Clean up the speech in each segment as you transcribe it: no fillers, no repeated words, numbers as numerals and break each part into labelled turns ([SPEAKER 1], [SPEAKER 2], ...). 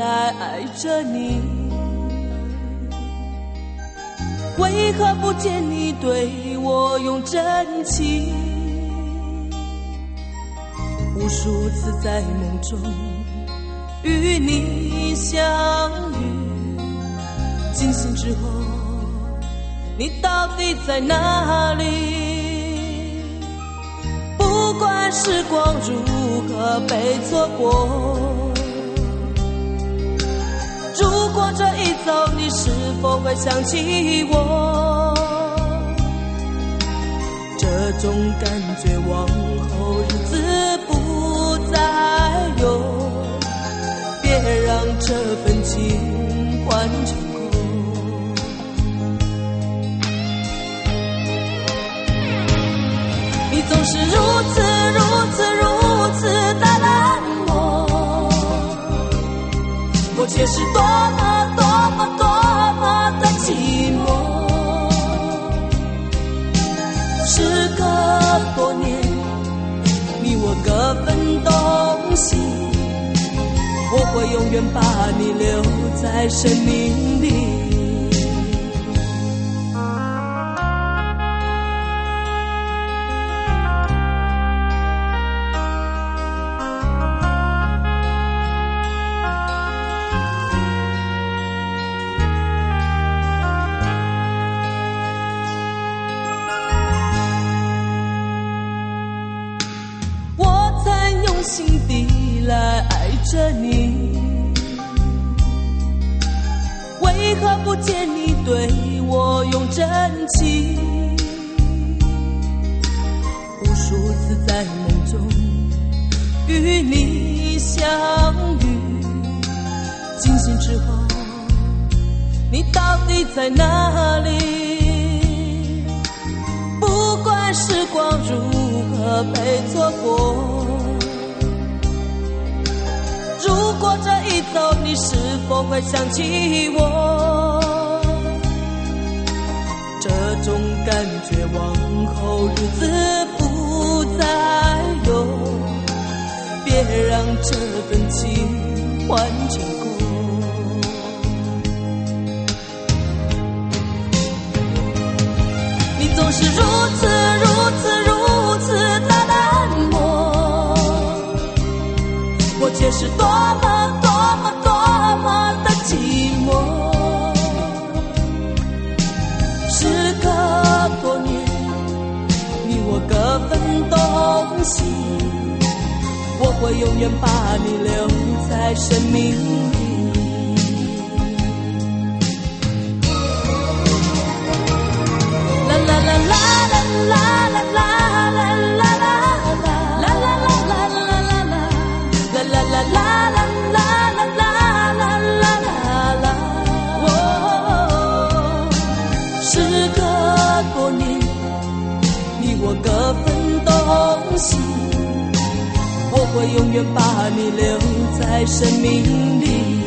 [SPEAKER 1] 来爱着你，为何不见你对我用真情？无数次在梦中与你相遇，惊醒之后你到底在哪里？不管时光如何被错过，如果这一走你是否会想起我？这种感觉往后日子不再有，别让这份情换成空。你总是如此的冷漠，我却是多么的寂寞。时隔多年，你我各分东西，我会永远把你留在生命里。心底来爱着你，为何不见你对我用真情？无数次在梦中与你相遇，惊醒之后你到底在哪里？不管时光如何被错过，如果这一走你是否会想起我？这种感觉往后日子不再有，别让这份情换成空。你总是如此的冷漠，我却是多么的寂寞。时隔多年，你我各分东西，我会永远把你留在生命里。啦啦啦啦啦啦啦啦啦啦啦啦啦啦啦。各分东西，我会永远把你留在生命里。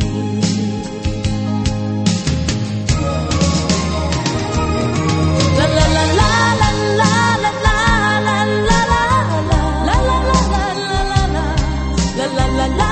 [SPEAKER 1] 啦啦啦啦啦啦啦啦啦啦啦啦啦啦啦啦啦。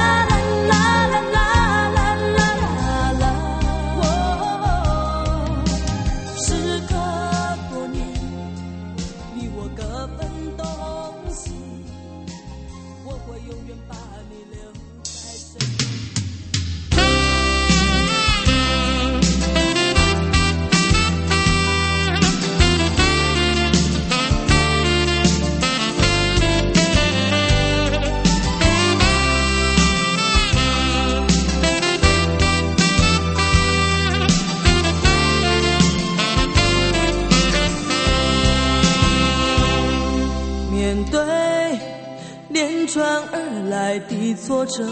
[SPEAKER 1] 面对连串而来的挫折，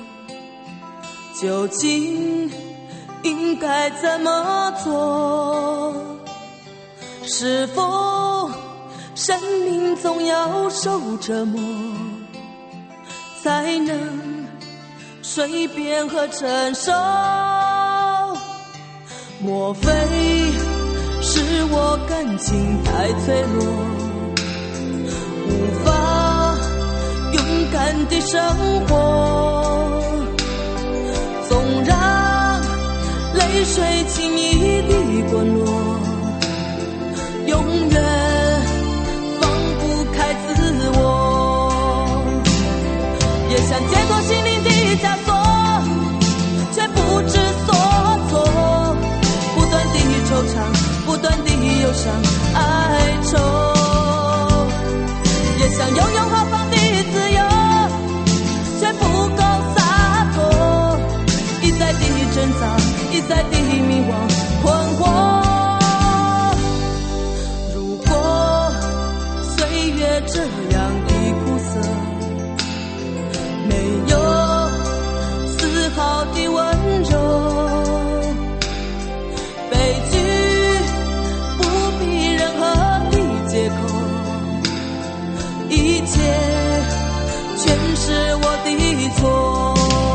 [SPEAKER 1] 究竟应该怎么做？是否生命总要受折磨，才能随便和承受？莫非是我感情太脆弱，无法勇敢地生活？纵水轻易地滚落，永远放不开自我，也想解脱心灵的枷锁，却不知所措，不断地惆怅，不断地忧伤哀愁，也想拥有豪放的自由，却不够洒脱，一再地挣扎，一再地迷惘困惑。如果岁月这样的苦涩，没有丝毫的温柔，悲剧不必任何的借口，一切全是我的错。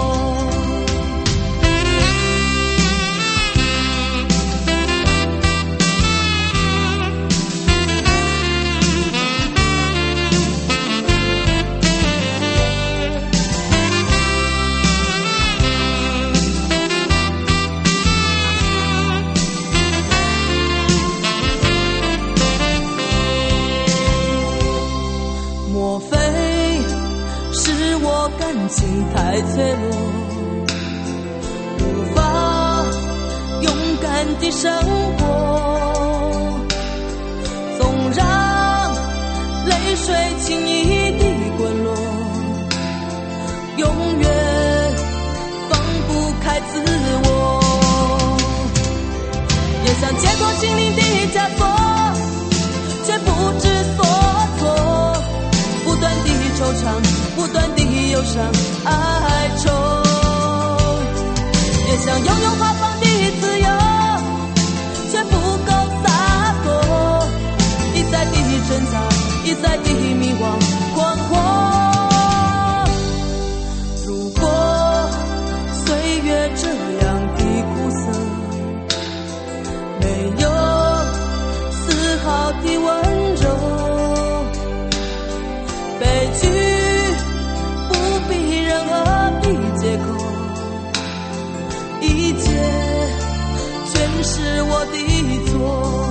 [SPEAKER 1] 莫非是我感情太脆弱，无法勇敢地生活，纵让泪水轻易地滚落，永远放不开自我，也想解脱心灵的枷锁，却不知所措，不断地惆怅，不断地忧伤哀愁，也想拥有豪放的自由，却不够洒脱，一再地挣扎，一再地迷惘困惑。如果岁月这样的苦涩，没有丝毫的温柔，悲剧不必任何的借口，一切全是我的错。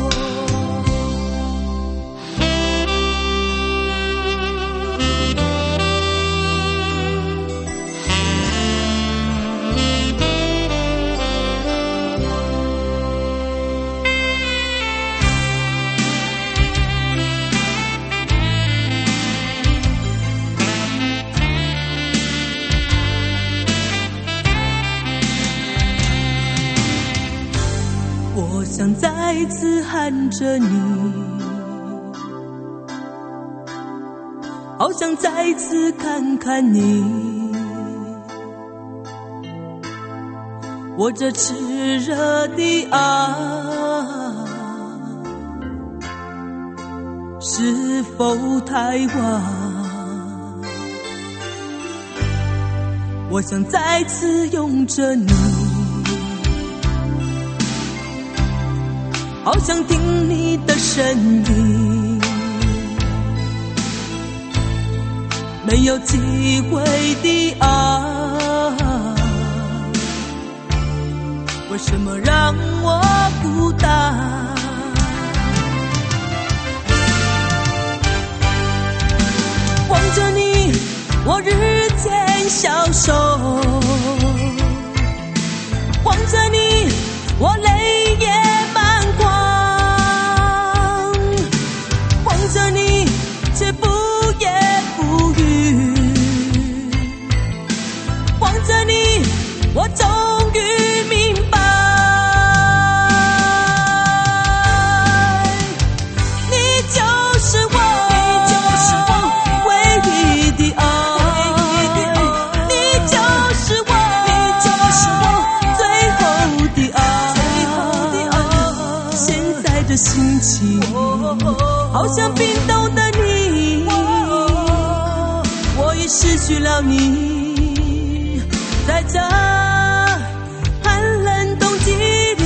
[SPEAKER 1] 我想再次喊着你，好想再次看看你，我这炽热的爱是否太晚？我想再次拥着你，好想听你的声音，没有机会的爱，为什么让我孤单？望着你，我日渐消瘦，望着你，我泪也满眶，望着你，却不言不语，望着你，我终于明白，你就是我唯一的爱，你就是我最后的爱，现在的心情好像冰冻的你，我已失去了你，在这寒冷冬季里。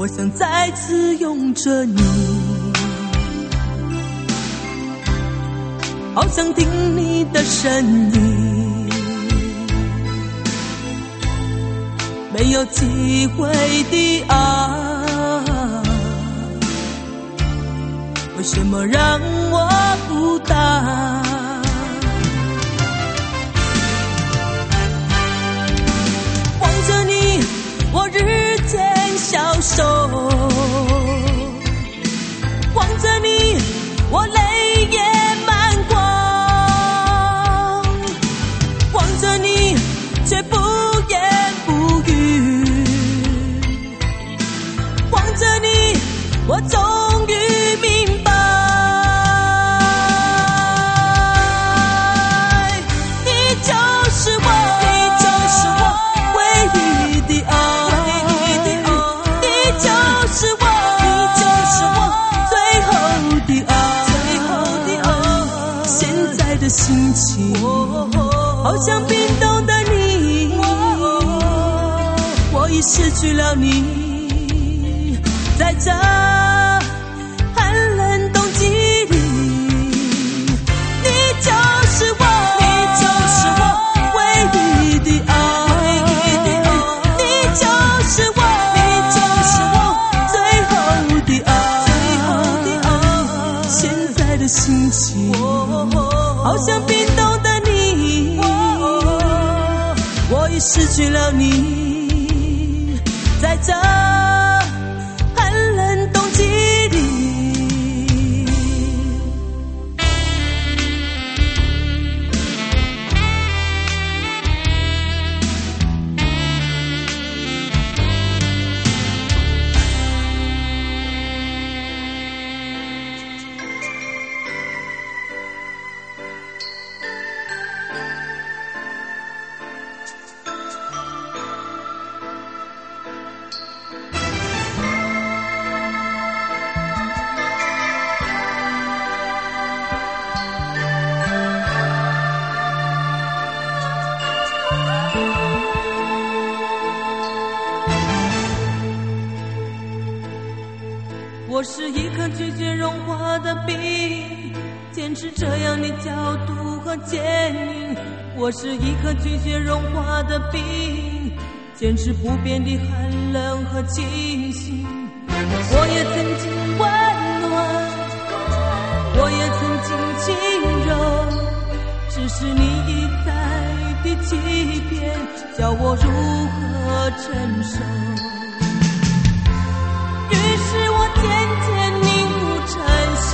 [SPEAKER 1] 我想再次拥着你，好想听你的声音，没有机会的爱，为什么让我孤单？望着你，我日渐消瘦，望着你，我泪也满眶，望着你，却不言不语，望着你，我终于明白，你就是我，你就是我唯一的爱，你就是我，你就是我最后的爱，最后的爱。现在的心情，好像冰冻的你，我已失去了你，在这寒冷冬季里，你就是我，你就是我唯一的爱，你就是我，你就是我最后的爱，最后的爱。现在的心情，好像冰冻的你，我已失去了你，在这寒冷冬季里。我是一颗拒绝融化的冰，坚持这样的角度和坚硬。我是一颗拒绝融化的冰，坚持不变的寒冷和清醒。我也曾经温暖，我也曾经轻柔，只是你一再的欺骗，叫我如何承受。于是我渐渐凝固成心，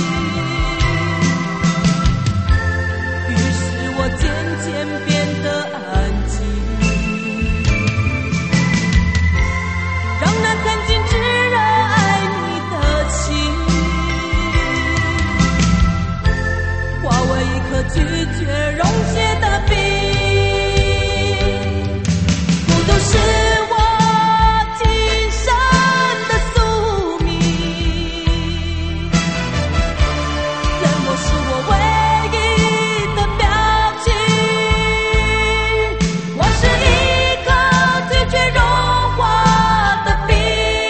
[SPEAKER 1] 于是我渐渐变得安静，让那曾经炙热爱你的心，化为一颗拒绝溶解的冰。孤独是我今生的宿命，冷漠是我唯一的表情。我是一颗拒绝融化的冰，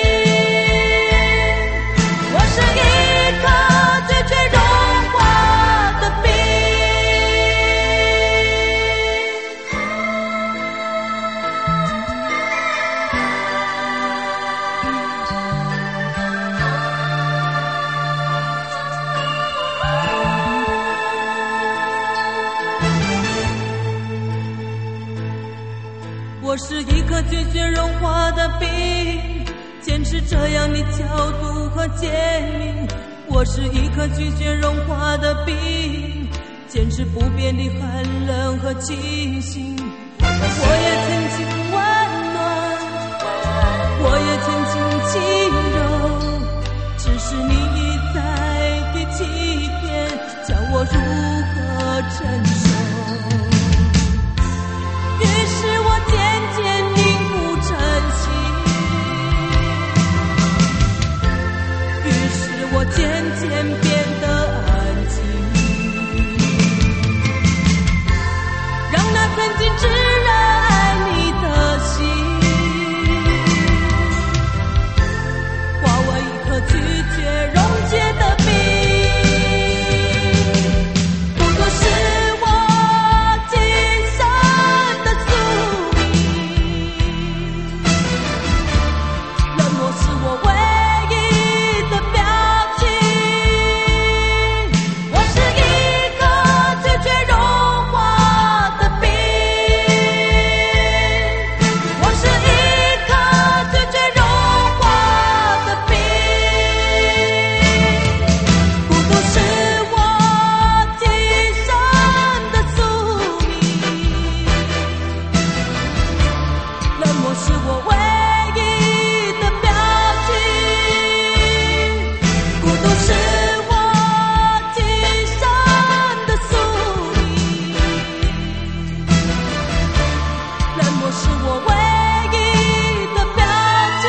[SPEAKER 1] 我是一颗拒绝融化的冰。我是一颗拒绝融化的冰，坚持这样的角度和坚硬。我是一颗拒绝融化的冰，坚持不变的寒冷和清醒。我也曾经温暖，我也曾经轻柔，只是你一再的欺骗，叫我如何承受。于是我渐渐凝固成心，于是我渐渐变得安静，让那曾经炙热爱你是我唯一的标记。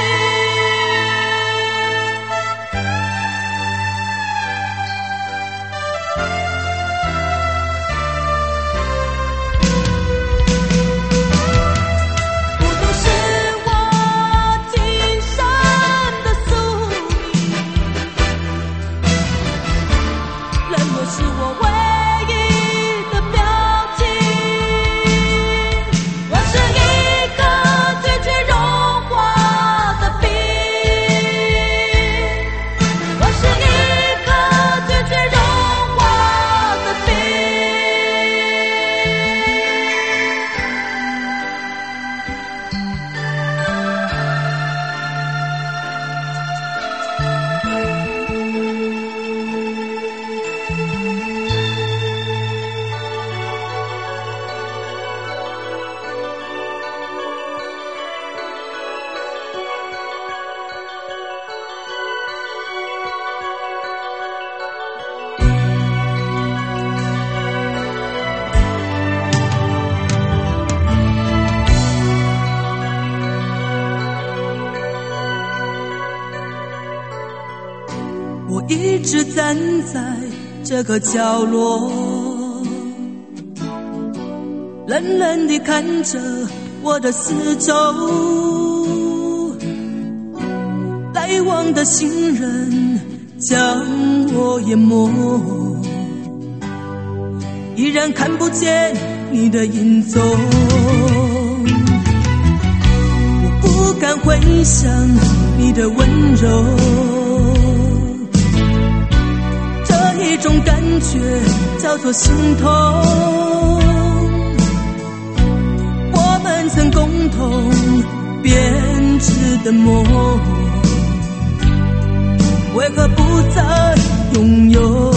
[SPEAKER 1] 孤独是我今生的宿命，冷漠是我唯一的标记。我是一个拒绝融化的冰，我是一个拒绝融化的冰。我一直站在这个角落，冷冷地看着我的四周，来往的行人将我淹没，依然看不见你的影踪。我不敢回想你的温柔，一种感觉叫做心痛，我们曾共同编织的梦，为何不再拥有？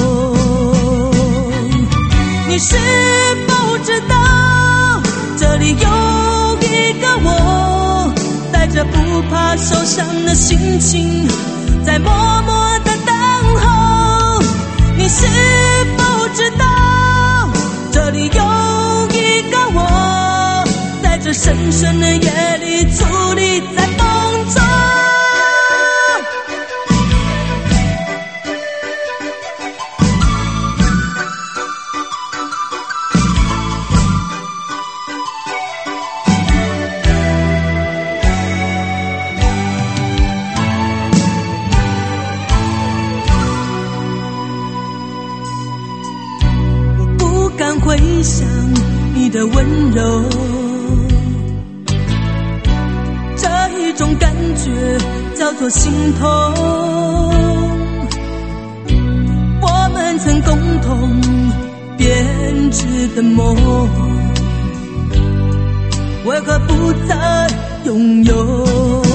[SPEAKER 1] 你是否知道，这里有一个我，带着不怕受伤的心情，在默默地等候。你是否知道，这里有一个我，在这深深的夜里矗立在风中。回想你的温柔，这一种感觉叫做心痛，我们曾共同编织的梦，为何不再拥有？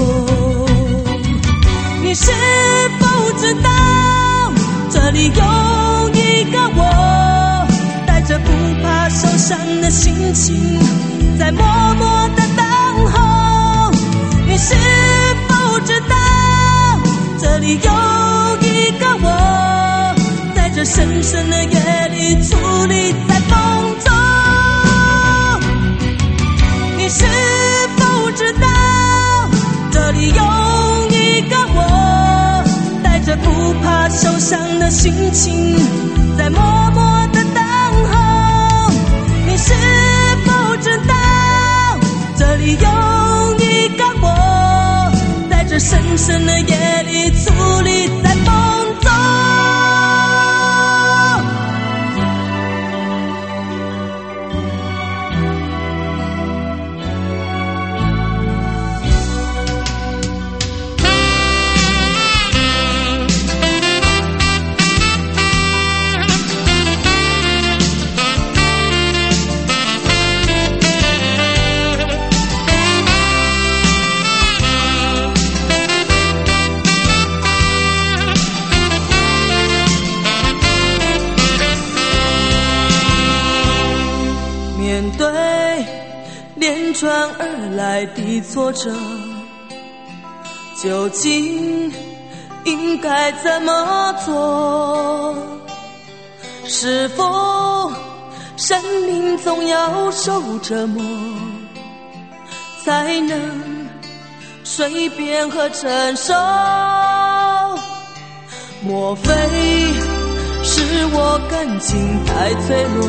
[SPEAKER 1] 你是否知道，这里有一个我，带着不怕受伤的心情，在默默地等候。你是否知道，这里有一个我，在这深深的夜里矗立在风中。你是否知道，这里有一个我，带着不怕受伤的心情，在默默地等候。你是否知道，这里有一个我，在这深深的夜里矗立在风中。面对连串而来的挫折，究竟应该怎么做？是否生命总要受折磨， 才能随便和承受？莫非是我感情太脆弱，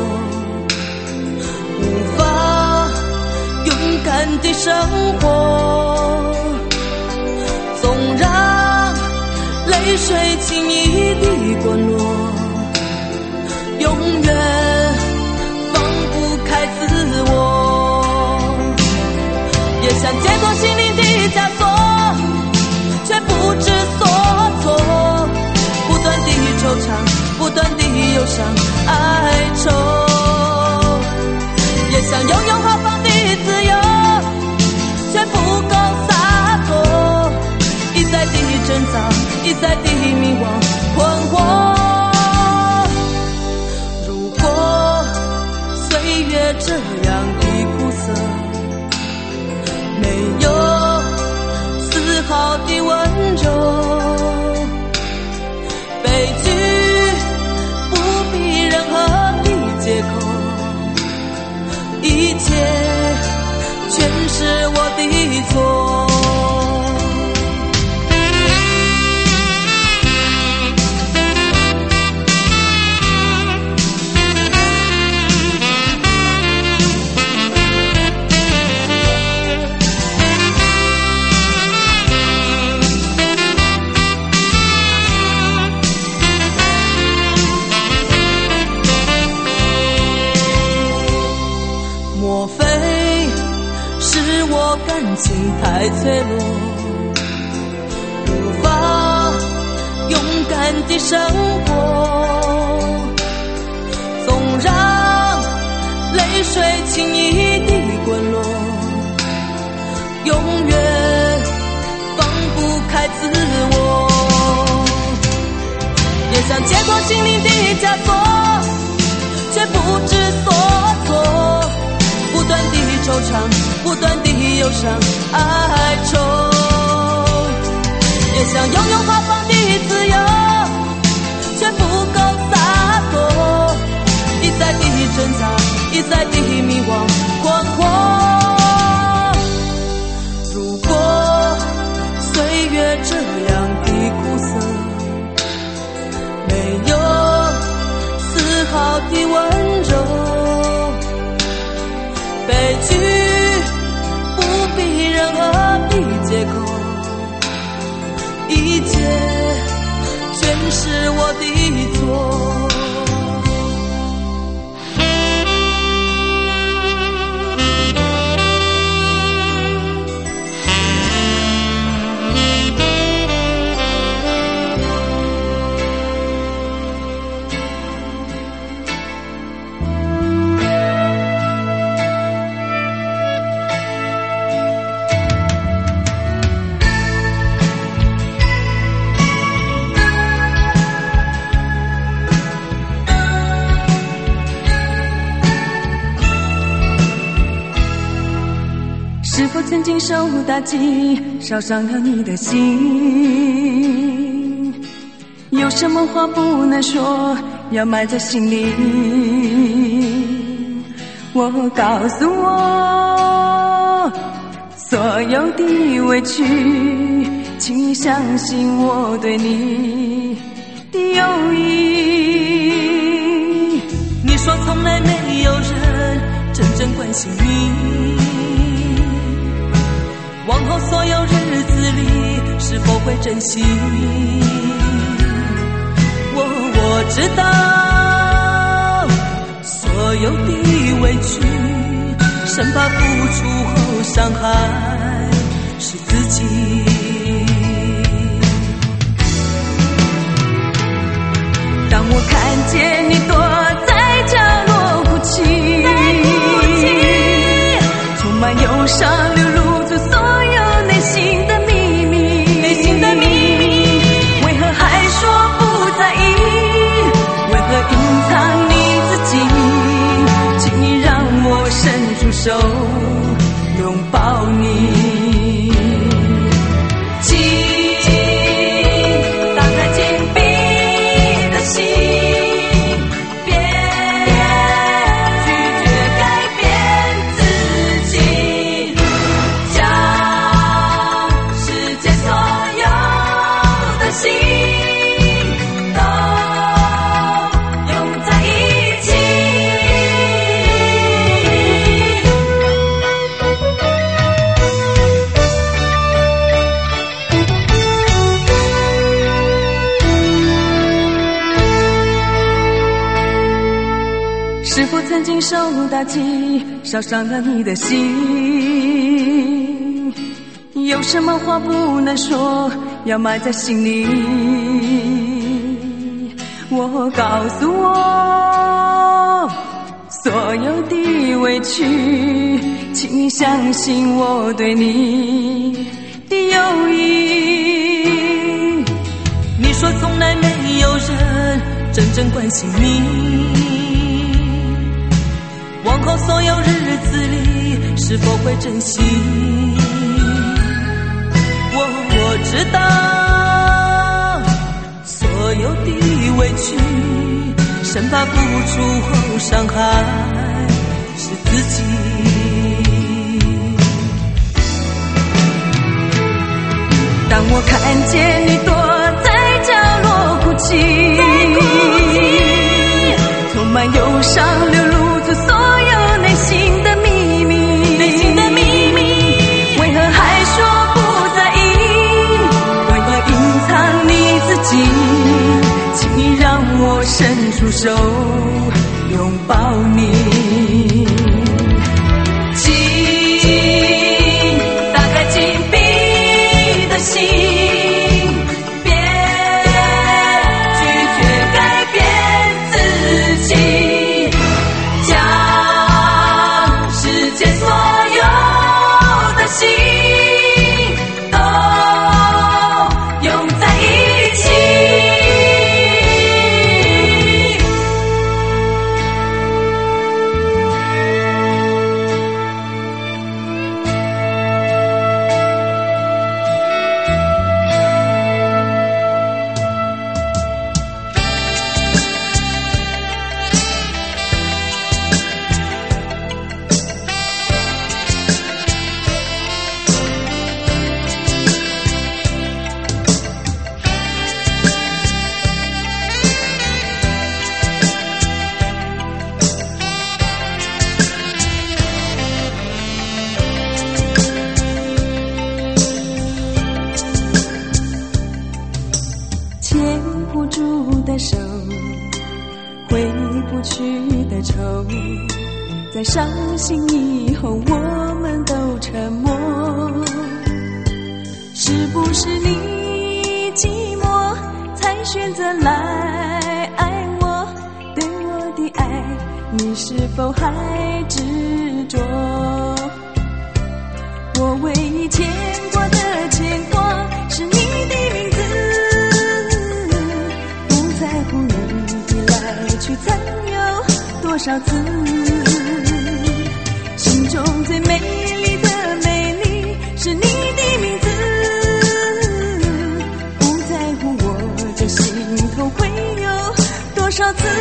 [SPEAKER 1] 无法勇敢地生活？纵让泪水轻易地滚落，永远放不开自我。也想解脱心灵的枷锁，却不知所措，不断地惆怅，不断地忧伤哀愁。也想拥有豪放的自由，却不够洒脱，一再地挣扎，一再地迷惘困惑。如果岁月这样的苦涩，没有丝毫的温柔，悲剧不必任何的借口，一切全是我的错。莫非是我感情太脆弱，无法勇敢地生活？纵让泪水轻易地滚落，永远放不开自我。也想解脱心灵的枷锁，却不知所措，不断地惆怅，不断地忧伤哀愁。也想拥有豪放的自由，却不够洒脱，一再地挣扎，一再地迷惘困惑。如果岁月这样的苦涩，没有丝毫的温柔，悲剧不必任何的借口，一切全是我的错。
[SPEAKER 2] 是否曾经受打击，烧伤了你的心？有什么话不能说，要埋在心里？我告诉我，所有的委屈，请你相信我对你的友谊。
[SPEAKER 1] 你说从来没有人真正关心你，往后所有日子里是否会珍惜？我知道所有的委屈，生怕付出后伤害是自己。
[SPEAKER 2] 当我看见你躲在角落哭泣，充满忧伤流露出所有内心的秘密，为何还说不在意？为何隐藏你自己？请你让我伸出手拥抱你，请打开紧闭的心，别拒绝改变自己。 曾经受打击，烧伤了你的心。有什么话不能说，要埋在心里。我告诉我所有的委屈，请你相信我对你的友谊。
[SPEAKER 1] 你说从来没有人真正关心你，往后所有日子里是否会珍惜？我知道所有的委屈，生怕付出后伤害是自己。
[SPEAKER 2] 当我看见你躲在角落哭泣，充满忧伤流露出所有内心的秘密，为何还说不在意？为何隐藏你自己？请你让我伸出手拥抱你。请打开紧闭的心，别拒绝改变自己，将世界所有的心都拥在一起。牵不住的手，回不去的愁，在伤心以后我们都沉默。是不是你寂寞才选择来爱我？对我的爱你是否还执着？我唯一牵挂的牵挂是你的名字，去曾有多少次，心中最美丽的美丽是你的名字，不在乎我这心头会有多少次。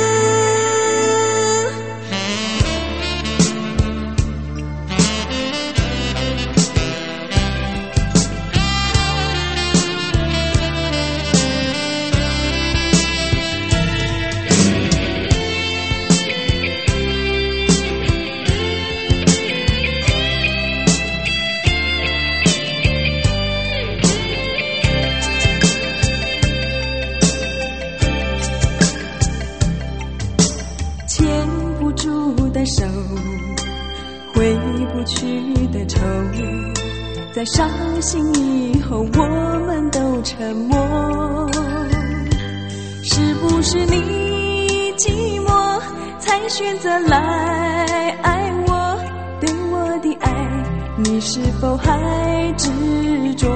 [SPEAKER 2] 手回不去的愁，在伤心以后我们都沉默。是不是你寂寞才选择来爱我？对我的爱你是否还执着？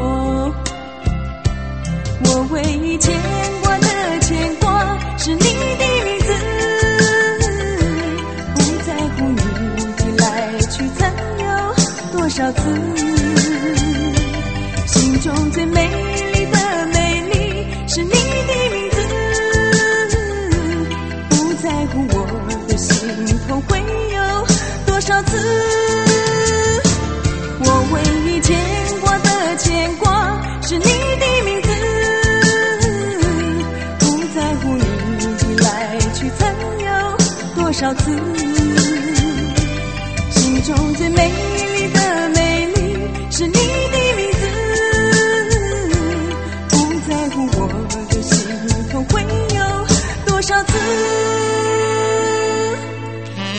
[SPEAKER 2] 我唯一牵挂的牵挂是你的名字，多少次，心中最美丽的美丽是你的名字，不在乎我的心头会有多少次。我唯一牵挂的牵挂是你的名字，不在乎你的来去曾有多少次，心中最美丽的美丽是你的名字，不在乎我的心头会有多少次。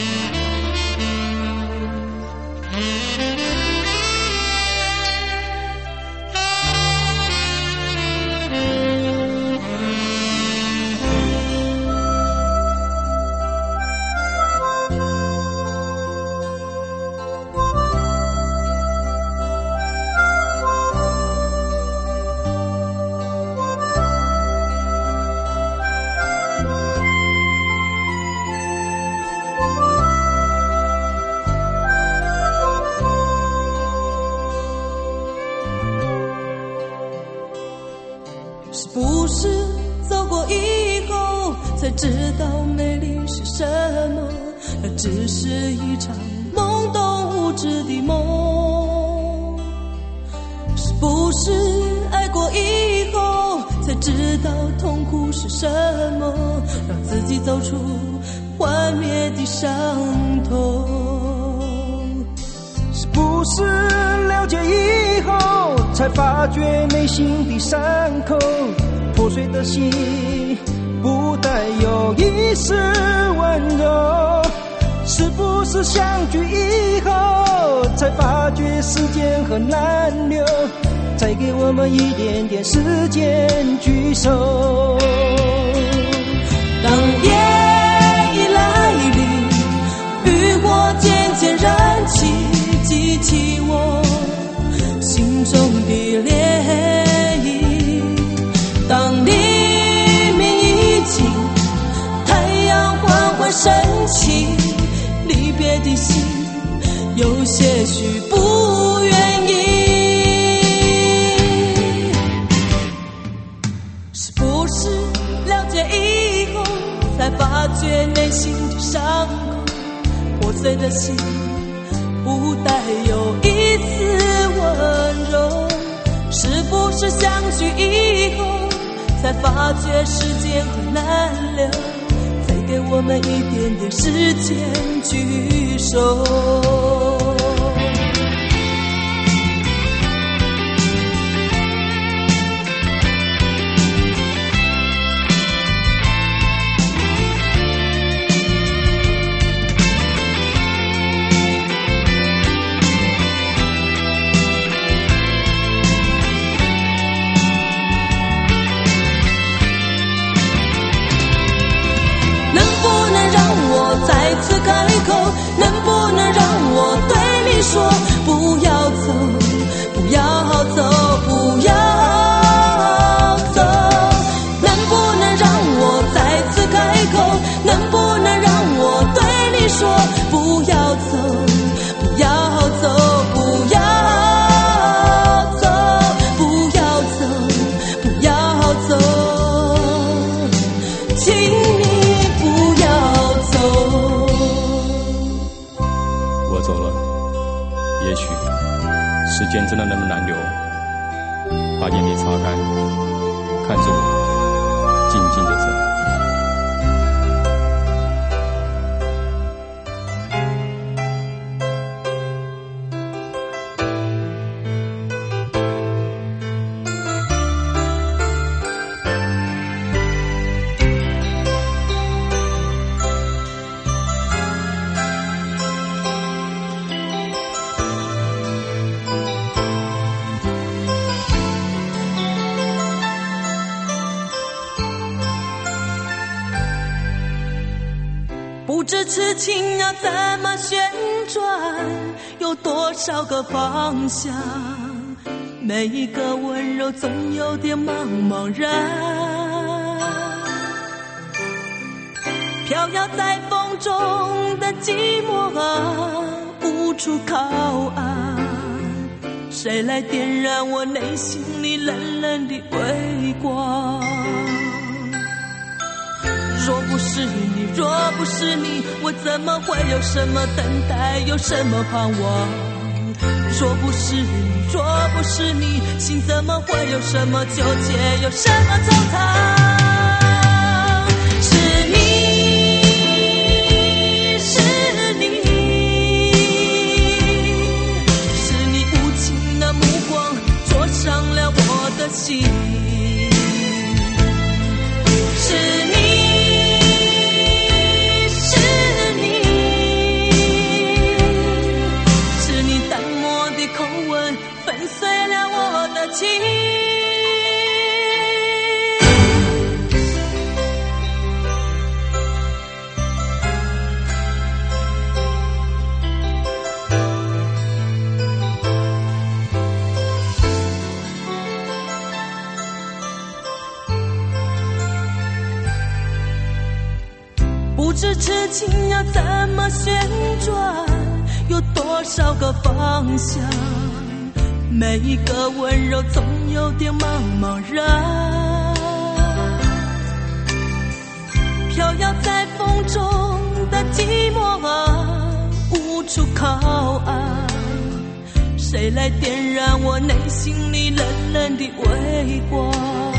[SPEAKER 1] 是走过以后才知道美丽是什么？那只是一场懵懂无知的梦。是不是爱过以后才知道痛苦是什么？让自己走出幻灭的伤痛。
[SPEAKER 3] 是不是了解以后才发觉内心的伤口？破碎的心不带有一丝温柔。是不是相聚以后才发觉时间很难留？再给我们一点点时间聚首。
[SPEAKER 1] 当夜已来临，渔火渐渐燃起，激起我心中的涟漪。当黎明已尽，太阳缓缓升起，离别的心有些许不愿意。是不是了解以后才发觉内心的伤口？破碎的心不带有一丝温柔。是不是相聚以后才发觉时间很难留？再给我们一点点时间聚首。再次开口，能不能让我对你说，不要走，不要走，不要走？能不能让我再次开口，能不能让我对你说，不要走，不要走，不要走，不要走，不要走，请你不要
[SPEAKER 4] 我走了，也许时间真的那么难留，把眼泪擦干，看着我静静地走。
[SPEAKER 1] 不知痴情要怎么旋转，有多少个方向？每一个温柔总有点茫茫然，飘摇在风中的寂寞啊，无处靠岸。谁来点燃我内心里冷冷的微光？若不是你，若不是你，我怎么会有什么等待，有什么盼望？若不是你，若不是你，心怎么会有什么纠结，有什么惆怅？是你，是你，是你无情的目光灼伤了我的心。是你，情不知痴情要怎么旋转，有多少个方向？每一个温柔总有点茫茫然， 飘摇在风中的寂寞啊，无处靠岸，谁来点燃我内心里冷冷的微光？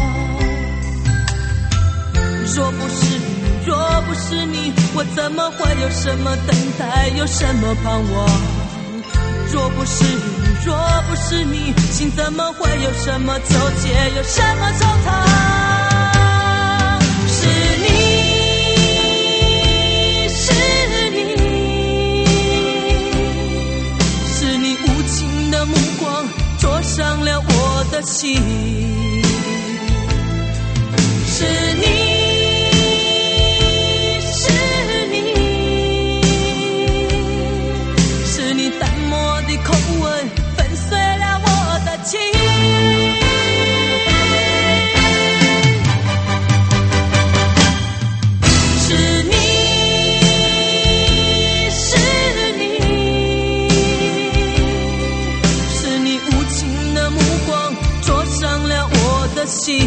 [SPEAKER 1] 若不是你，我怎么会有什么等待，有什么盼望？若不是你，心怎么会有什么纠结，有什么惆怅？是你无情的目光灼伤了我的心，是你淡漠的口吻粉碎了我的情，是你无情的目光灼伤了我的心，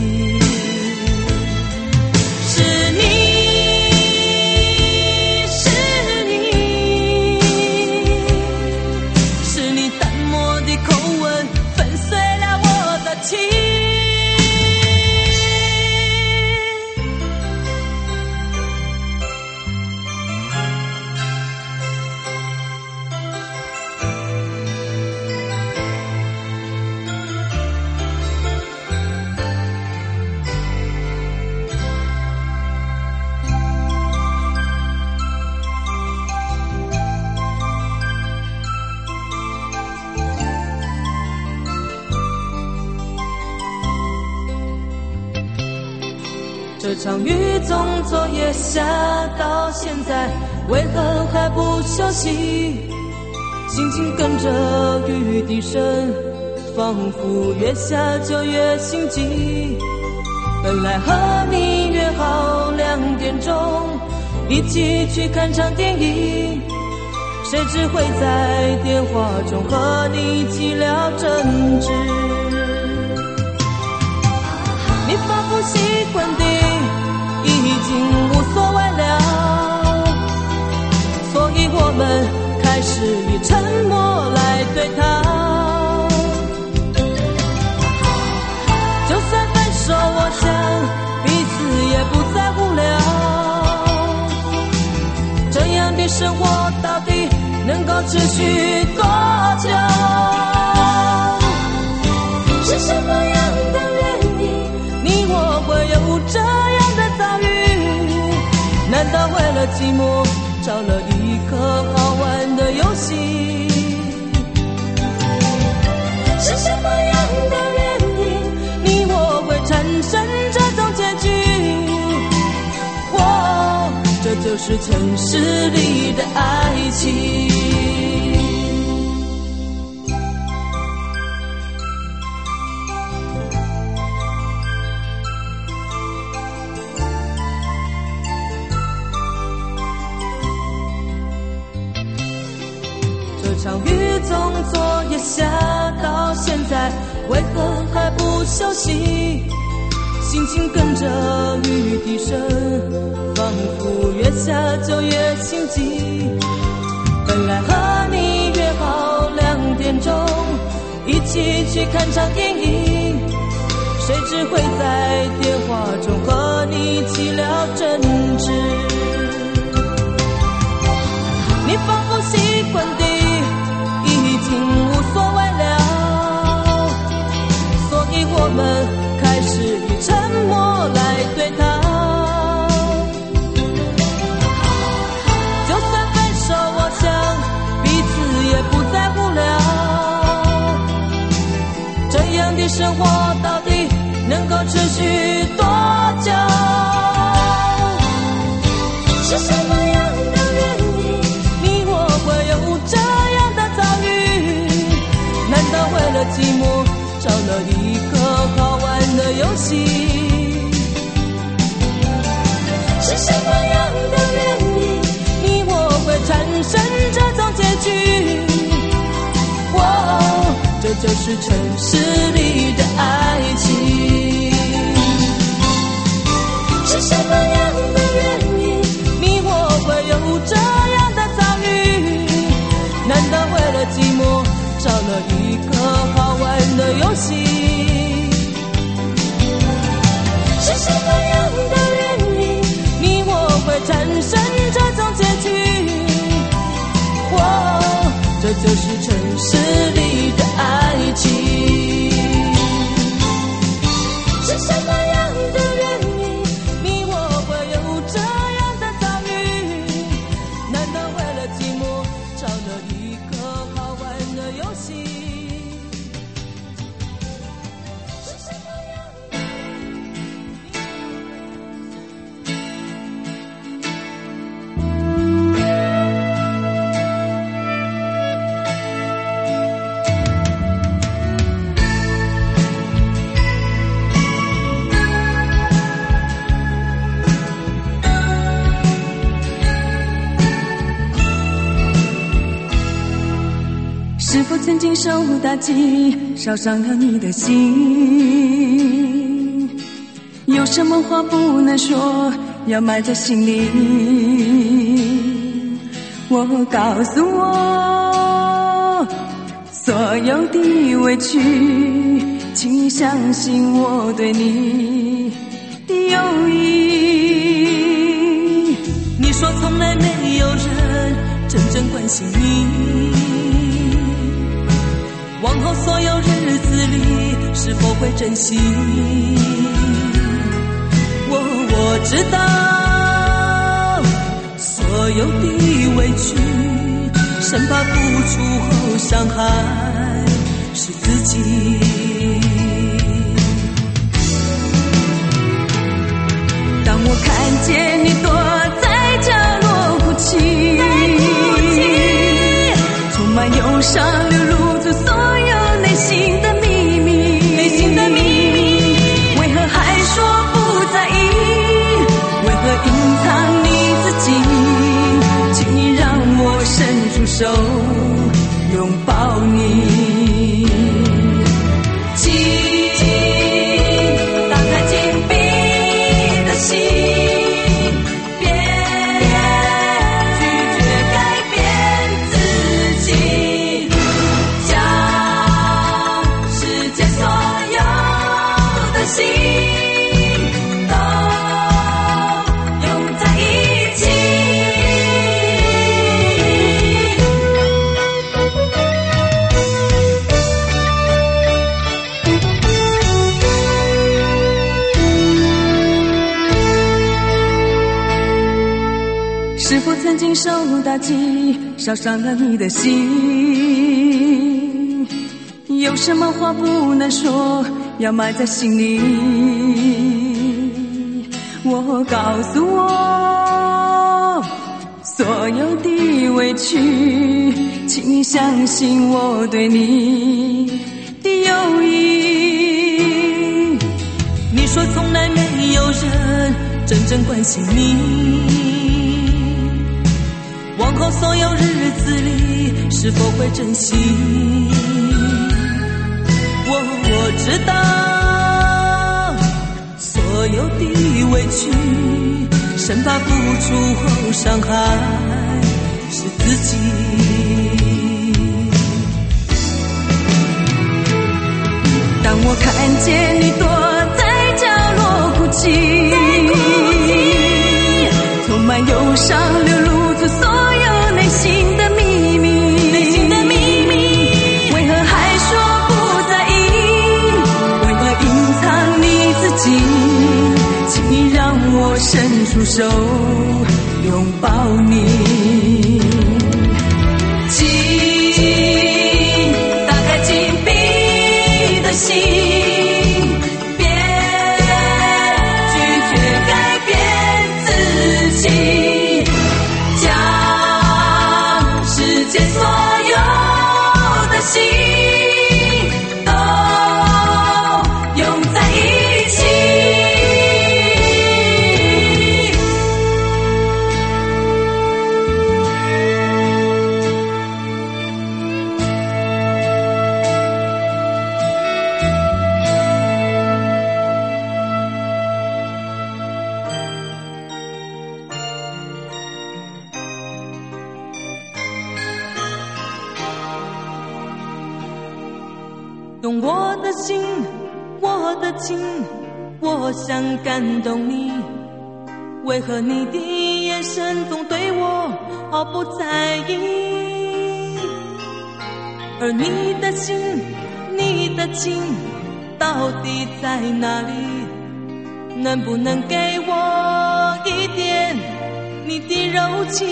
[SPEAKER 1] 这场雨从昨夜下到现在，为何还不休息？心情跟着雨滴声，仿佛越下就越心急。本来和你约好2点钟一起去看场电影，谁知会在电话中和你起了争执。你仿佛习惯地已经无所谓了，所以我们开始以沉默来对抗。就算分手，我想彼此也不再无聊。这样的生活到底能够持续多久？是什么样的原因，你我会有这样的遭遇？难道为了寂寞找了一个好玩的游戏？是什么样的原因，你我会产生这种结局？这就是城市里的爱情。这场雨从昨夜下到现在，为何还不休息？心情跟着雨滴声，仿佛越下就越心急。本来和你约好2点钟一起去看场电影，谁知会在电话中和你起了争执。你仿佛习惯地已经无所谓了，所以我们开始以沉默来对抗。就算分手，我想彼此也不再无聊。这样的生活到底能够持续多久？是什么样的原因，你我会有这样的遭遇？难道为了寂寞找了一个好玩的游戏？是什么样的原因，你我会产生这种结局？这就是城市里的爱情。是什么样的原戏。是什么样的原因，你我会产生这种结局？这就是城市里的爱情。是什么样的原因，你我会有这样的遭遇？难道为了寂寞找了一个好玩的游戏？是什么样的
[SPEAKER 2] 是否曾经受打击，烧伤了你的心？有什么话不能说，要埋在心里？我告诉我，所有的委屈，请你相信我对你的友谊。
[SPEAKER 1] 你说从来没有人真正关心你，往后所有日子里是否会珍惜？我知道所有的委屈，生怕付出后伤害是自己。
[SPEAKER 2] 当我看见你躲在角落哭泣，充满忧伤流露出所有内心的秘密，为何还说不在意？为何隐藏你自己？请你让我伸出手拥抱你。请打开紧闭的心，别拒绝改变自己，将世界所有的心都拥在一起。是否曾经受打击，烧伤了你的心？有什么话不能说，要埋在心里？我告诉我，所有的委屈，请你相信我对你的友谊。
[SPEAKER 1] 你说从来没有人真正关心你，往后所有日子里是否会珍惜？我知道所有的委屈，生怕付出后伤害是自己。
[SPEAKER 2] 当我看见你躲在角落哭泣，充满忧伤流露出所有内心的秘密，为何还说不在意？为何隐藏你自己？请你让我伸出手拥抱你。请打开紧闭的心，别拒绝改变自己，将世界所有的心都拥在一起。
[SPEAKER 1] 用我的心，我的情，我想感动你。为何你的眼神总对我毫不在意？而你的心，你的情，到底在哪里？能不能给我一点你的柔情？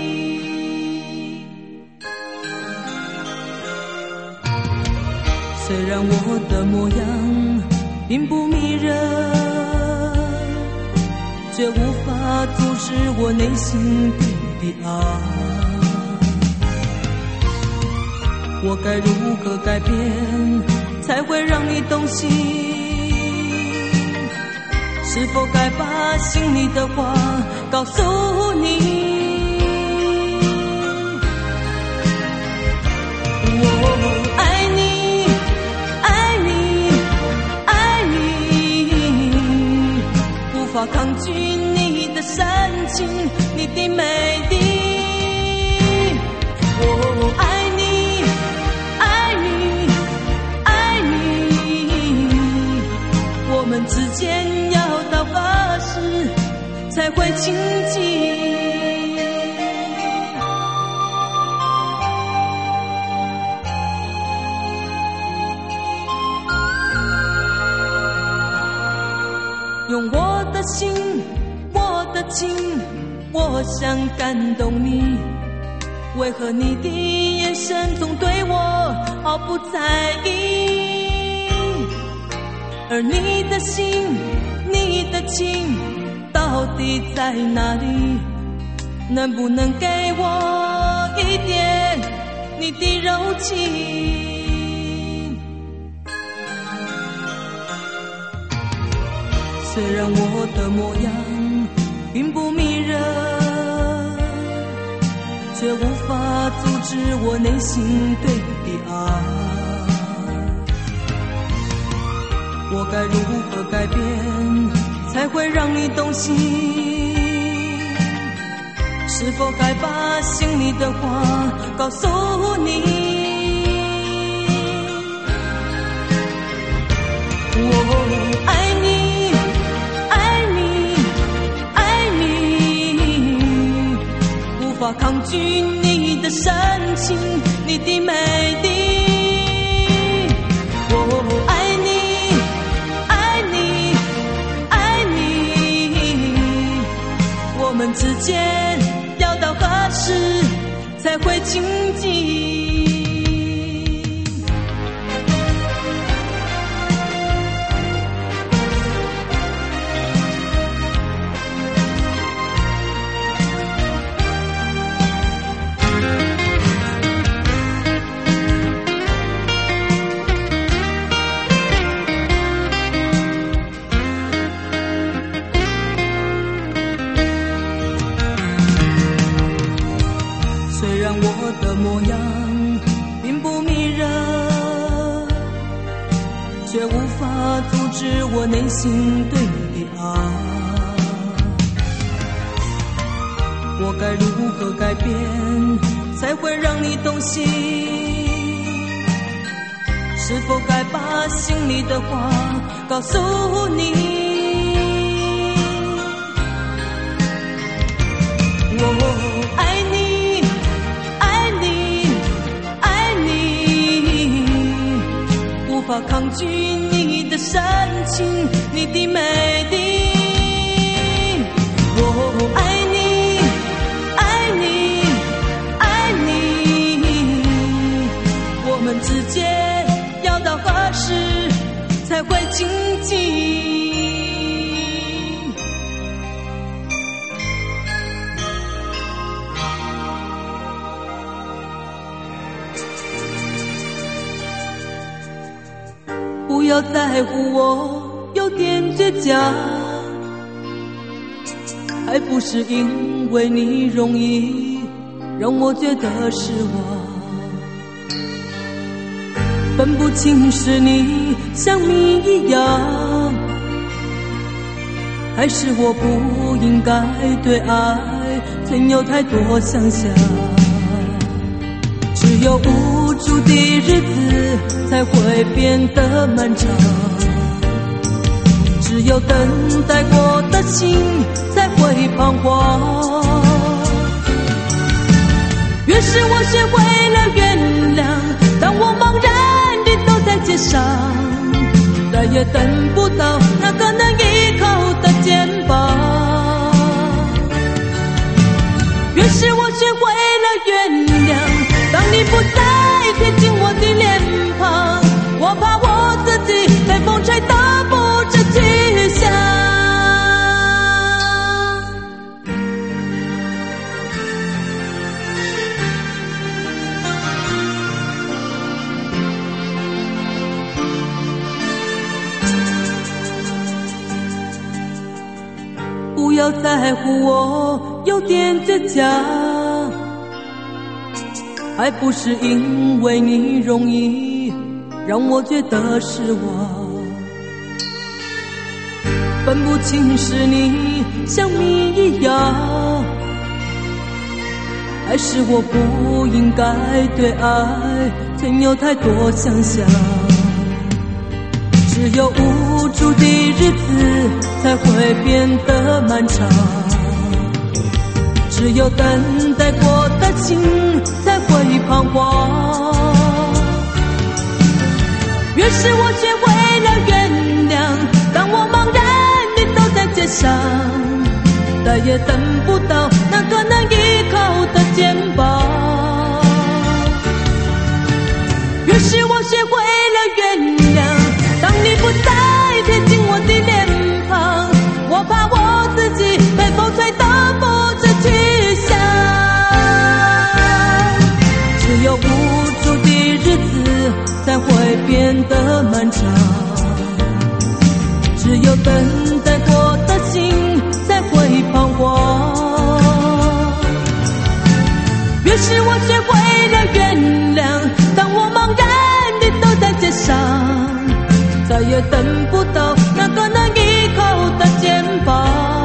[SPEAKER 1] 虽然我的模样并不迷人，却无法阻止我内心的爱。我该如何改变，才会让你动心？是否该把心里的话告诉你？我爱你，爱你，爱你，无法抗拒你的深情，你的美丽。我爱你，爱你，爱你，我们之间要到何时才会亲近？用我的心，我的情，我想感动你。为何你的眼神总对我毫不在意？而你的心，你的情，到底在哪里？能不能给我一点你的柔情？虽然我的模样并不迷人，却无法阻止我内心对你的爱。我该如何改变，才会让你动心？是否该把心里的话告诉你？我爱你，爱你，爱你，无法抗拒你的深情，你的美丽。我爱你，爱你，爱你，我们之间要到何时才会亲近？我的模样并不迷人，却无法阻止我内心对你的爱。我该如何改变，才会让你动心？是否该把心里的话告诉你？我爱你，无法抗拒你的深情，你的美丽。我爱你，爱你，爱你，我们之间要到何时才会亲近？不要在乎我有点倔强，还不是因为你容易让我觉得失望。分不清是你像谜一样，还是我不应该对爱存有太多想象。 只有无助的日子才会变得漫长，只有等待过的心才会彷徨。越是我学会了原谅，当我茫然地走在街上，再也等不到那个能依靠的肩膀。越是我学会了原谅，当你不再贴近我的脸庞，我怕我自己被风吹得不知去向。不要在乎我有点倔强，还不是因为你容易让我觉得失望，分不清是你像谜一样，还是我不应该对爱存有太多想象。只有无助的日子才会变得漫长，只有等待过的心才会彷徨。越是我学会了原谅，当我茫然地走在街上，再也等不到那个能依靠的肩膀。越是我学会了原谅，当你不再贴近我的脸庞，我怕我自己被风吹得不知去向。只有无助的日子才会变得漫长，只有等待过的心才会彷徨。越是我学会了原谅，当我茫然地走在街上，再也等不到那个能依靠的肩膀。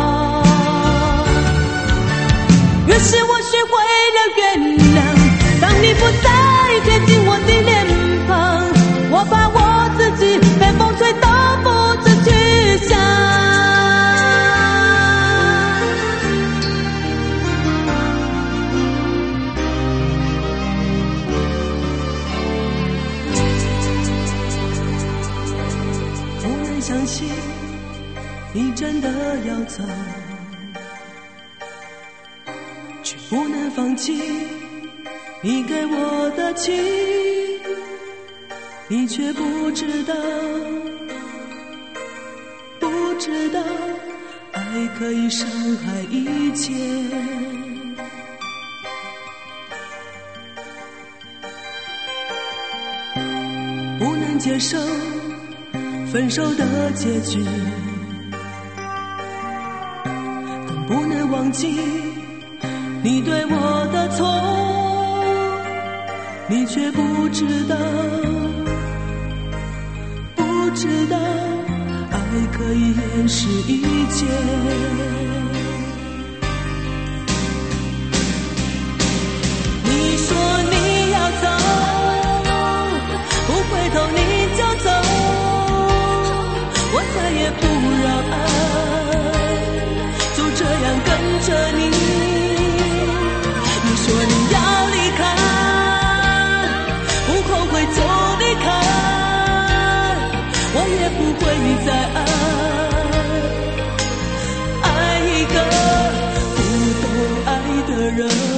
[SPEAKER 1] 越是我学会了原谅，当你不再贴近我的脸庞，我怕我自己被风吹得不知去向。不能相信你真的要走，却不能放弃你给我的情，你却不知道爱可以伤害一切。不能接受分手的结局，更不能忘记你对我的错，你却不知道爱可以掩饰一切。你说你要走，不回头你就走，我再也不让爱就这样跟着你。你说你要离开，不后悔就离开，我也不会再爱一个不懂爱的人。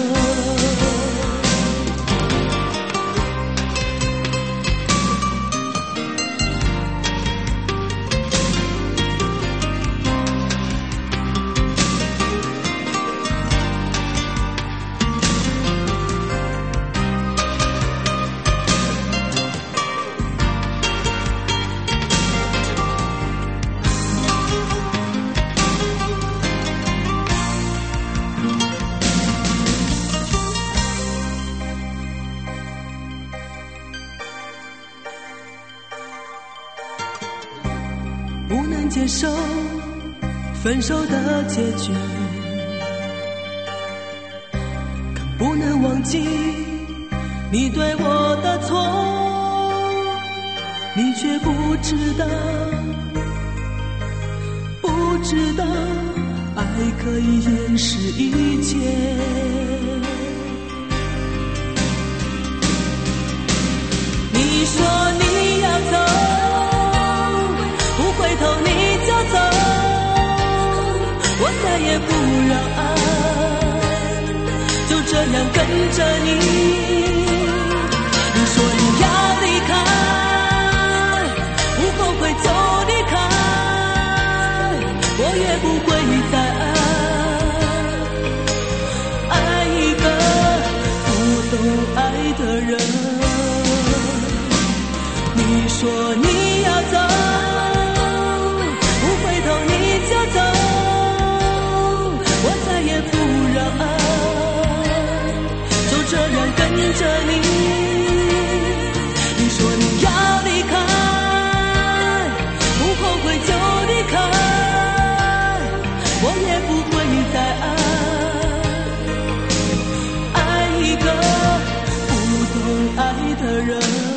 [SPEAKER 1] 不能接受分手的结局，更不能忘记你对我的错，你却不知道，不知道爱可以掩饰一切。你说你要走，不回头你就走，我再也不让爱就这样跟着你。你说你要离开，不后悔就离开，我也不会再爱一个不懂爱的人。你说你要走，不回头你就走，我再也不让爱就这样跟着你。你说你要离开，不后悔就离开，我也不会再爱一个不懂爱的人。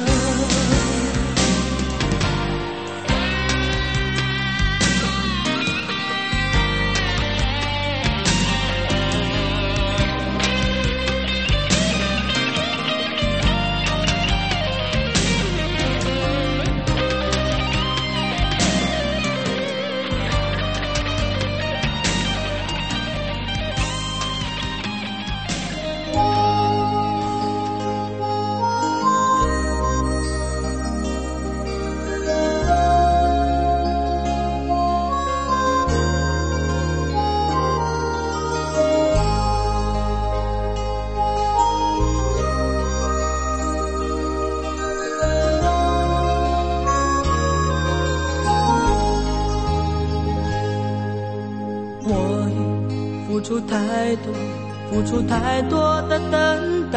[SPEAKER 1] 付出太多的等待，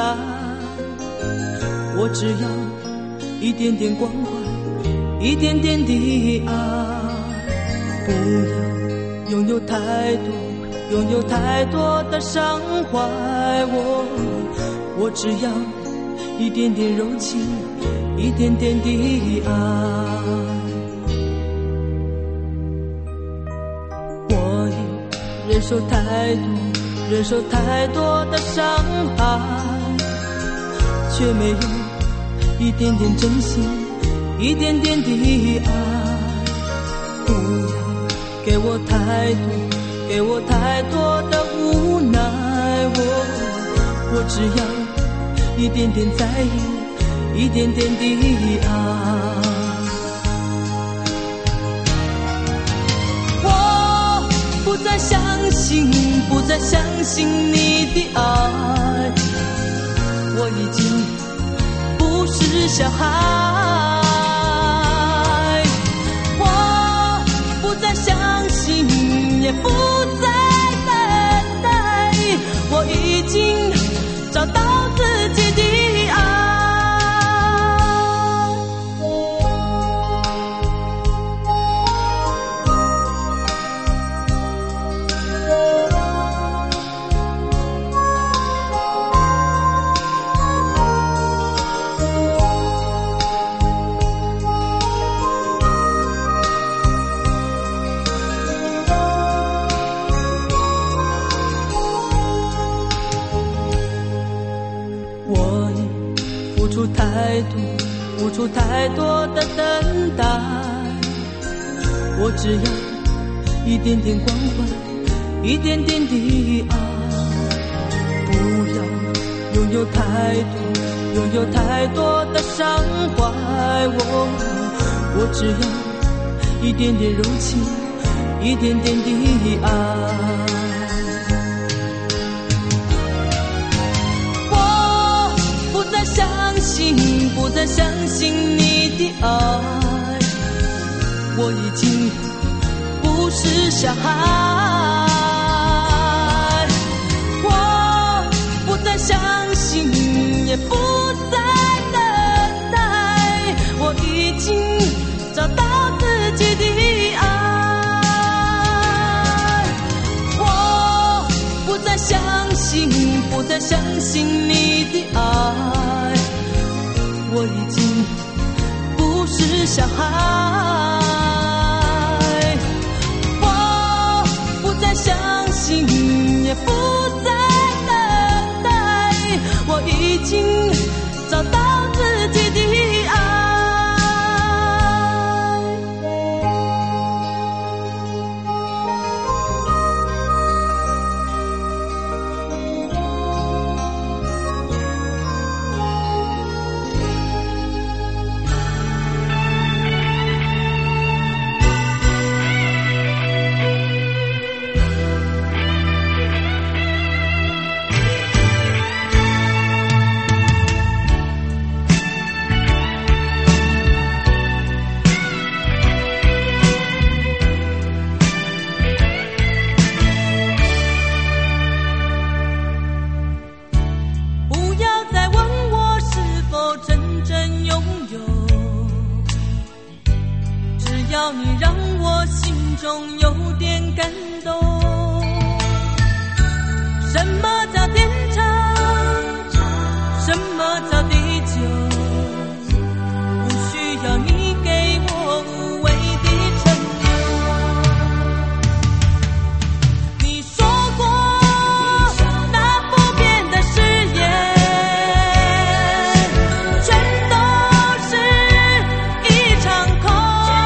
[SPEAKER 1] 我只要一点点关怀，一点点的爱，不要拥有太多的伤害。我只要一点点柔情，一点点的爱。我已忍受太多的伤害，却没有一点点真心，一点点的爱。不要给我太多的无奈，我只要一点点在意，一点点的爱。不再相信你的爱，我已经不是小孩。我不再相信，也不再等待，我已经找到自己的爱。付出太多的等待，我只要一点点关怀，一点点的爱。不要拥有太多的伤害，我只要一点点柔情，一点点的爱。不再相信你的爱，我已经不是小孩。我不再相信，也不再等待，我已经找到自己的爱。我不再相信，不再相信你的爱， 是小孩。我不再相信，也不再等待，我已经找到自己的爱。你让我心中有点感动。什么叫天长？什么叫地久？不需要你给我无谓的承诺。你说过那不变的誓言，全都是一场空。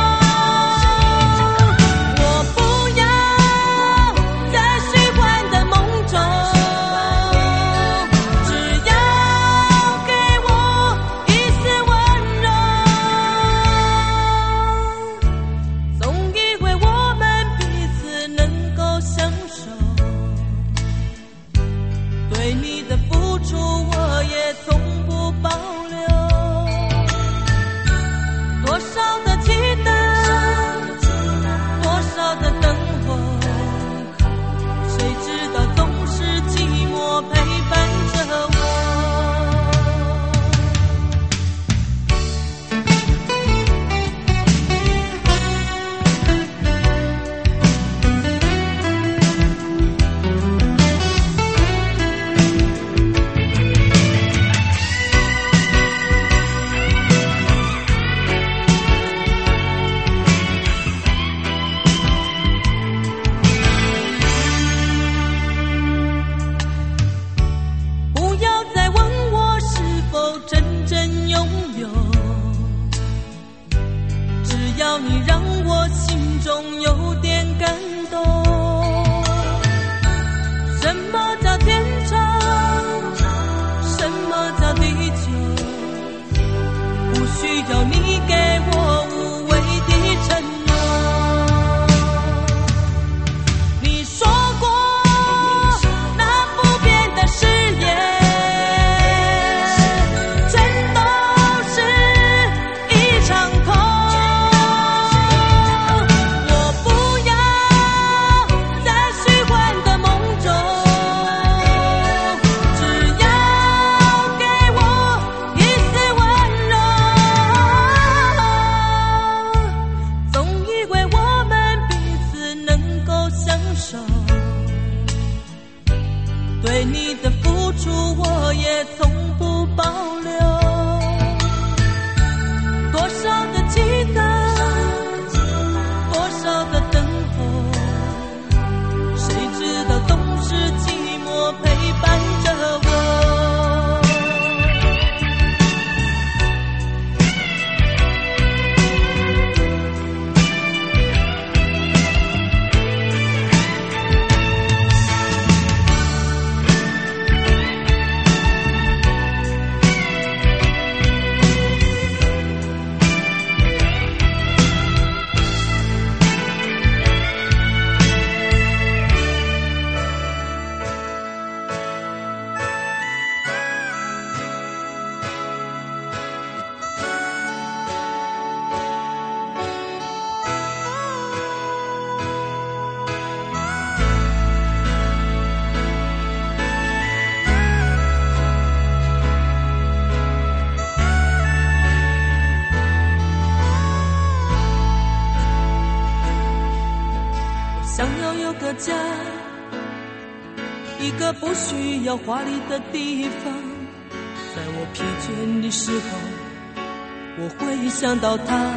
[SPEAKER 1] 你让我心中有点感动。什么叫天长？什么叫地久？不需要你给我无谓的承诺。你说过那不变的誓言，全都是一场空。对你的付出我也从不保留，多少的期待，多少的等候，谁知道总是寂寞陪伴着我。家，一个不需要华丽的地方，在我疲倦的时候我会想到他。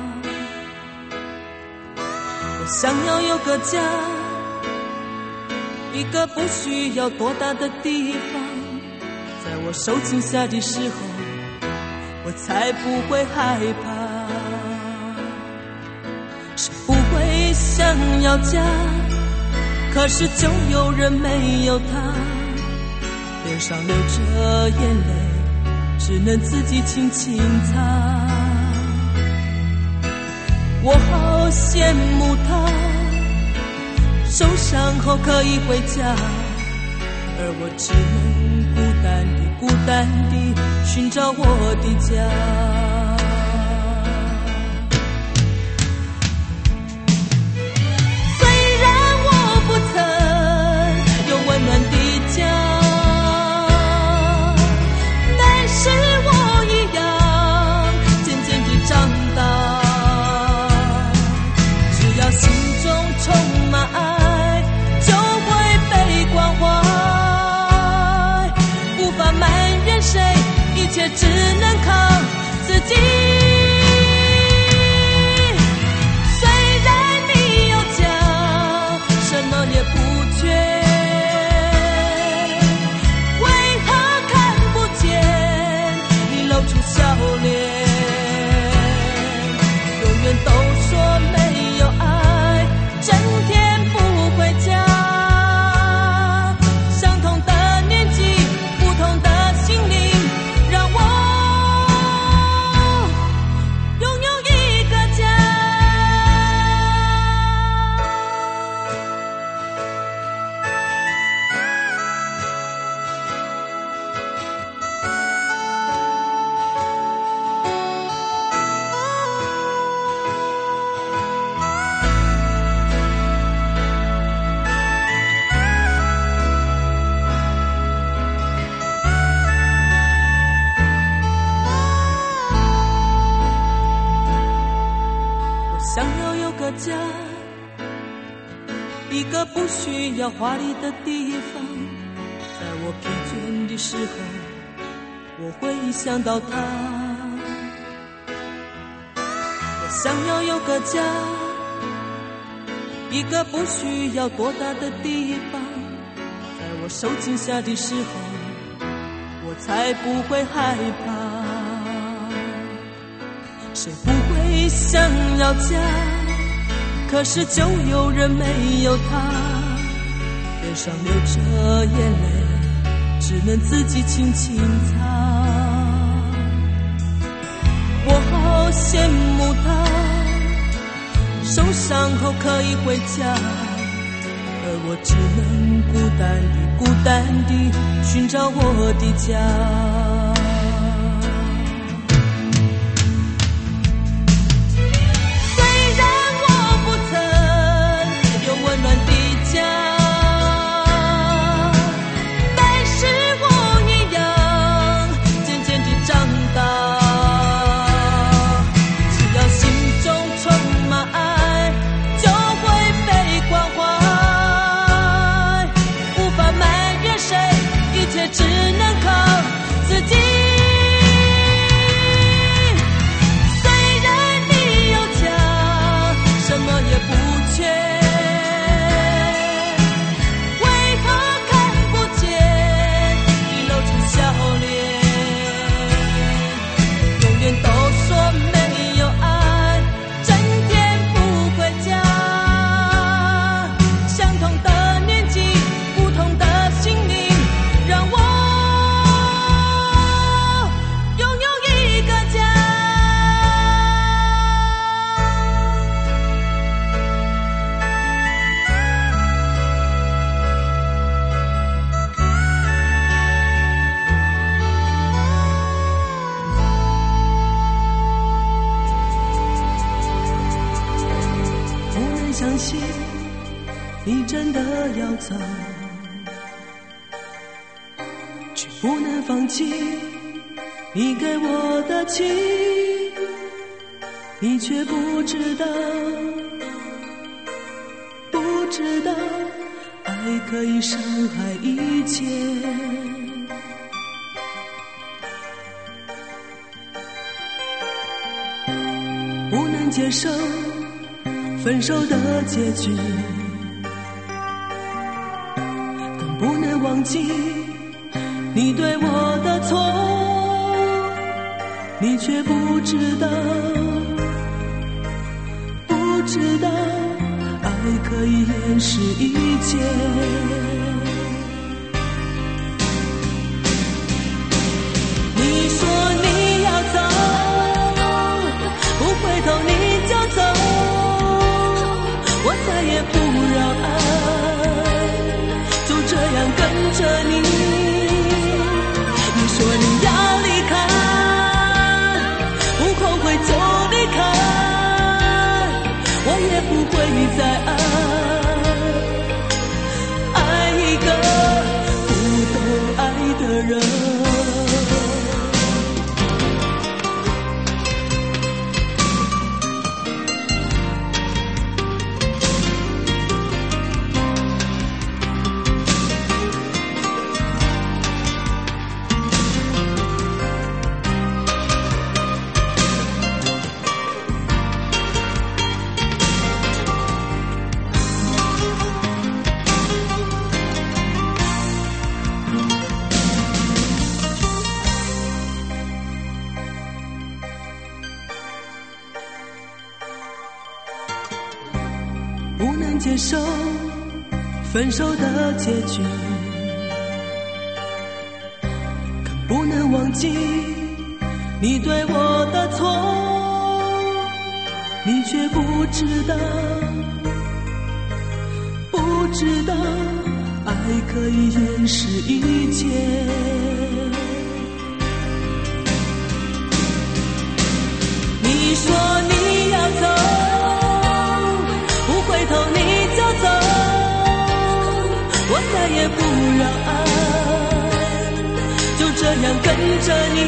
[SPEAKER 1] 我想要有个家，一个不需要多大的地方，在我受惊吓的时候，我才不会害怕。谁不会想要家，可是就有人没有他，脸上流着眼泪，只能自己轻轻擦。我好羡慕他，受伤后可以回家，而我只能孤单地寻找我的家。只能靠自己。虽然你有家，什么也不缺，为何看不见你露出笑脸？永远都说没有爱，整天不回家。相同的年纪，不同的心灵，让我拥有一个家。想要有个家，一个不需要华丽的地方，在我疲倦的时候，我会想到他。我想要有个家，一个不需要多大的地方，在我受惊吓的时候，我才不会害怕。谁不会想要家，可是就有人没有他，脸上流着眼泪，只能自己轻轻擦。我好羡慕他，受伤后可以回家，而我只能孤单地寻找我的家。只能靠自己。虽然你有家，什么也不缺，为何看不见你露出笑脸？永远都说没有爱，整天不回家。相同的年纪，不同的心灵，让我拥有一个家。不能相信你真的要走，却不能放弃你给我的情，你却不知道爱可以伤害一切。 接受分手的结局，更不能忘记你对我的错，你却不知道，不知道爱可以掩饰一切。你说你要走，不回头你就走，我再也不让爱就这样跟着你。你说你要离开，不后悔就离开，我也不会再爱一个不懂爱的人。不能接受分手的结局，更不能忘记你对我的错，你却不知道，不知道爱可以掩饰一切。你说你要走，回头你就走，我再也不让爱就这样跟着你。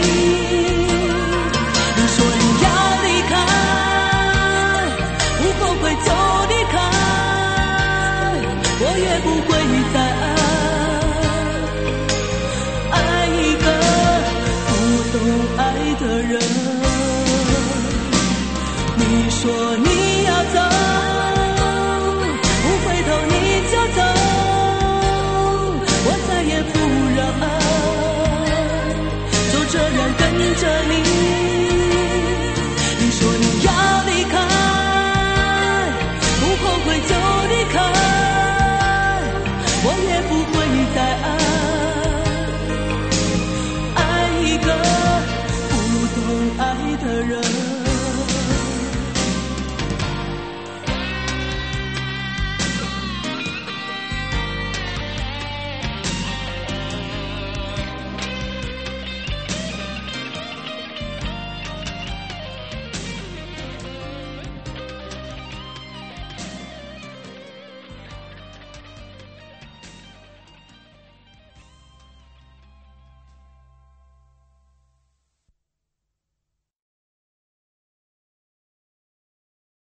[SPEAKER 1] 你说你要离开，不后悔就离开，我也不会再爱一个不懂爱的人。你说你要